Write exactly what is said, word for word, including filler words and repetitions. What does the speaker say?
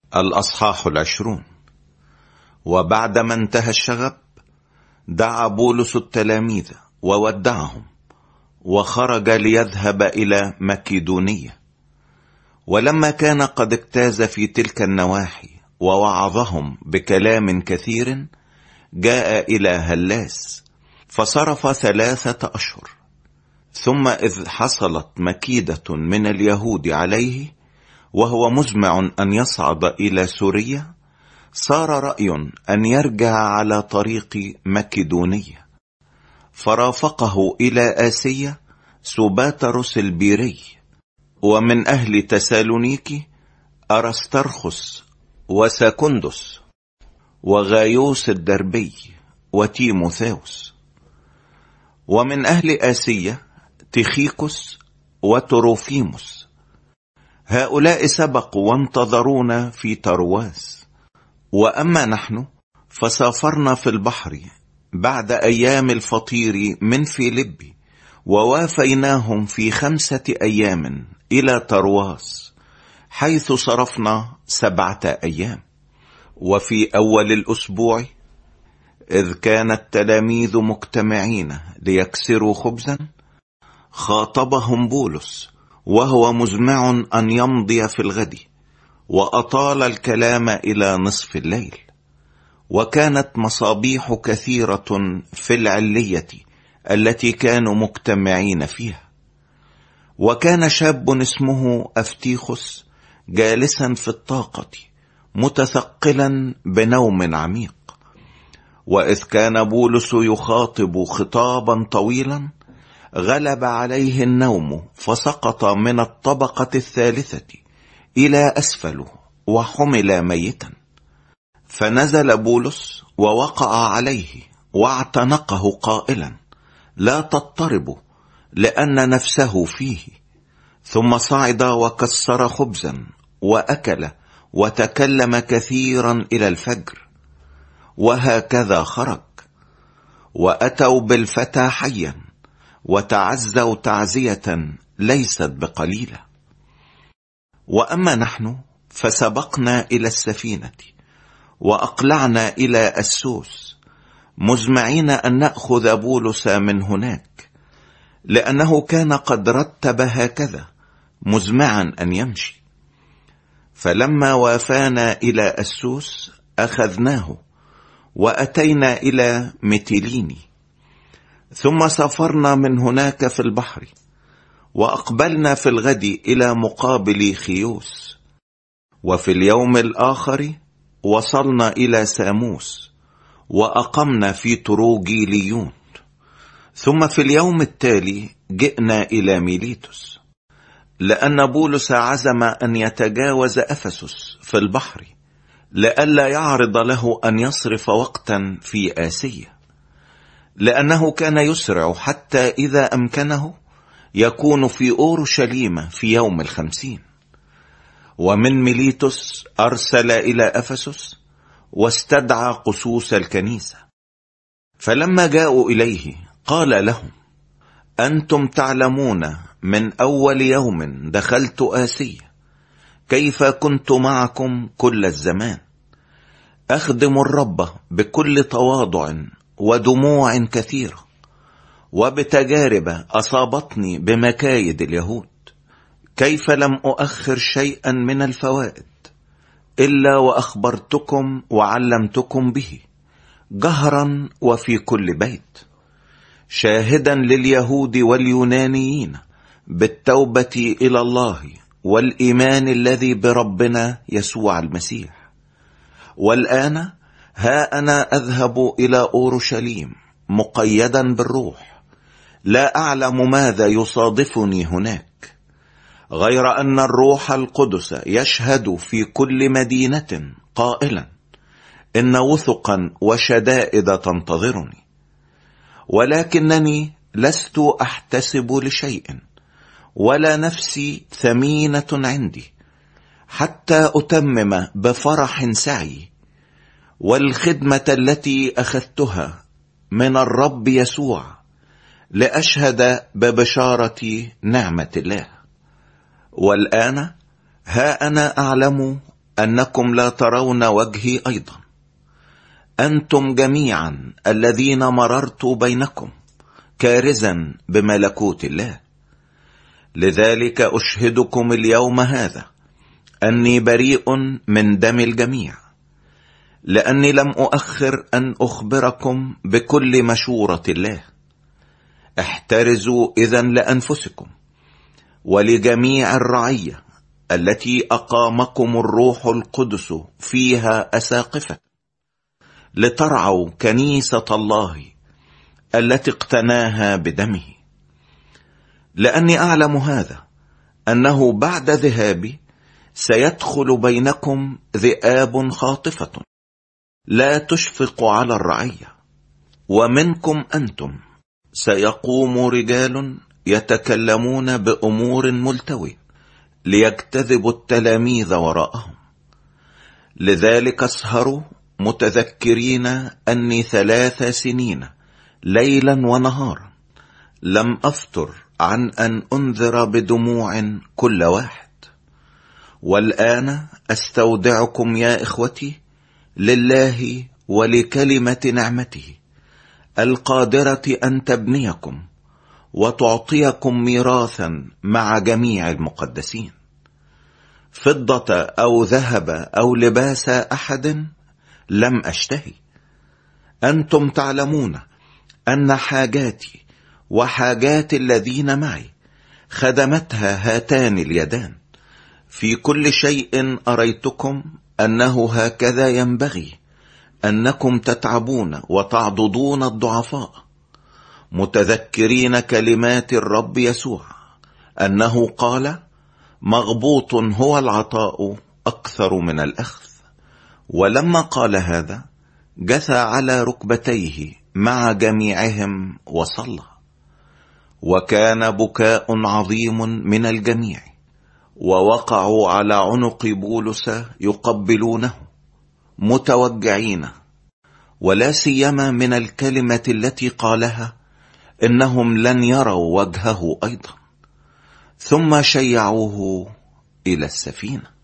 الأصحاح العشرون. وبعدما انتهى الشغب دعا بولس التلاميذ وودعهم، وخرج ليذهب إلى مكيدونية. ولما كان قد اجتاز في تلك النواحي ووعظهم بكلام كثير، جاء إلى هلاس فصرف ثلاثة أشهر. ثم إذ حصلت مكيدة من اليهود عليه وهو مزمع أن يصعد إلى سوريا، صار رأي أن يرجع على طريق مكيدونية، فرافقه إلى آسيا سوباترس البيري، ومن أهل تسالونيكي أرسترخس وساكندس وغايوس الدربي وتيموثاوس، ومن أهل آسيا تيخيكوس وتروفيموس. هؤلاء سبقوا وانتظرونا في ترواس. وأما نحن فسافرنا في البحر بعد أيام الفطير من فيلبي، ووافيناهم في خمسة أيام إلى ترواس، حيث صرفنا سبعة أيام. وفي أول الأسبوع إذ كان التلاميذ مجتمعين ليكسروا خبزا، خاطبهم بولس وهو مزمع أن يمضي في الغد، وأطال الكلام إلى نصف الليل. وكانت مصابيح كثيرة في العلية التي كانوا مجتمعين فيها. وكان شاب اسمه أفتيخس جالسا في الطاقة متثقلا بنوم عميق. وإذ كان بولس يخاطب خطابا طويلا، غلب عليه النوم فسقط من الطبقة الثالثة إلى أسفله وحمل ميتا. فنزل بولس ووقع عليه واعتنقه قائلا: لا تضطربوا، لأن نفسه فيه. ثم صعد وكسر خبزا وأكل وتكلم كثيرا إلى الفجر. وهكذا خرج، وأتوا بالفتى حيا وتعزوا تعزية ليست بقليلة. وأما نحن فسبقنا إلى السفينة وأقلعنا إلى أسوس، مزمعين أن نأخذ بولس من هناك، لأنه كان قد رتب هكذا مزمعا أن يمشي. فلما وافانا إلى أسوس أخذناه وأتينا إلى ميتيليني. ثم سافرنا من هناك في البحر، وأقبلنا في الغد إلى مقابل خيوس. وفي اليوم الآخر وصلنا إلى ساموس، وأقمنا في تروجيليون. ثم في اليوم التالي جئنا إلى ميليتوس، لأن بولس عزم أن يتجاوز أفسس في البحر، لئلا يعرض له أن يصرف وقتا في آسيا، لأنه كان يسرع حتى إذا أمكنه يكون في أورشليم في يوم الخمسين. ومن ميليتوس أرسل إلى أفسس واستدعى قسوس الكنيسة. فلما جاءوا إليه قال لهم: أنتم تعلمون من أول يوم دخلت آسيا كيف كنت معكم كل الزمان، أخدم الرب بكل تواضع ودموع كثيرة، وبتجارب أصابتني بمكايد اليهود، كيف لم أؤخر شيئا من الفوائد إلا وأخبرتكم وعلمتكم به جهرا وفي كل بيت، شاهدا لليهود واليونانيين بالتوبة إلى الله والإيمان الذي بربنا يسوع المسيح. والآن ها أنا أذهب إلى أورشليم مقيدا بالروح، لا أعلم ماذا يصادفني هناك، غير أن الروح القدس يشهد في كل مدينة قائلا إن وثقا وشدائد تنتظرني. ولكنني لست أحتسب لشيء، ولا نفسي ثمينة عندي، حتى أتمم بفرح سعي والخدمة التي أخذتها من الرب يسوع، لأشهد ببشارة نعمة الله. والآن ها أنا أعلم أنكم لا ترون وجهي أيضا، أنتم جميعا الذين مررت بينكم كارزا بملكوت الله. لذلك أشهدكم اليوم هذا أني بريء من دم الجميع، لأني لم أؤخر أن أخبركم بكل مشورة الله. احترزوا إذن لأنفسكم ولجميع الرعية التي أقامكم الروح القدس فيها أساقفة، لترعوا كنيسة الله التي اقتناها بدمه. لأني أعلم هذا، أنه بعد ذهابي سيدخل بينكم ذئاب خاطفة لا تشفق على الرعية، ومنكم أنتم سيقوم رجال يتكلمون بأمور ملتوية ليجتذبوا التلاميذ وراءهم. لذلك اسهروا متذكرين أني ثلاث سنين ليلا ونهارا لم أفتر عن أن أنذر بدموع كل واحد. والآن أستودعكم يا إخوتي لله ولكلمة نعمته القادرة أن تبنيكم وتعطيكم ميراثا مع جميع المقدسين. فضة أو ذهب أو لباس أحد لم أشتهي. أنتم تعلمون أن حاجاتي وحاجات الذين معي خدمتها هاتان اليدان. في كل شيء أريتكم أنه هكذا ينبغي أنكم تتعبون وتعضدون الضعفاء، متذكرين كلمات الرب يسوع أنه قال: مغبوط هو العطاء أكثر من الأخذ. ولما قال هذا جثى على ركبتيه مع جميعهم وصلى. وكان بكاء عظيم من الجميع، ووقعوا على عنق بولس يقبلونه متوجعين، ولا سيما من الكلمة التي قالها إنهم لن يروا وجهه أيضا. ثم شيعوه إلى السفينة.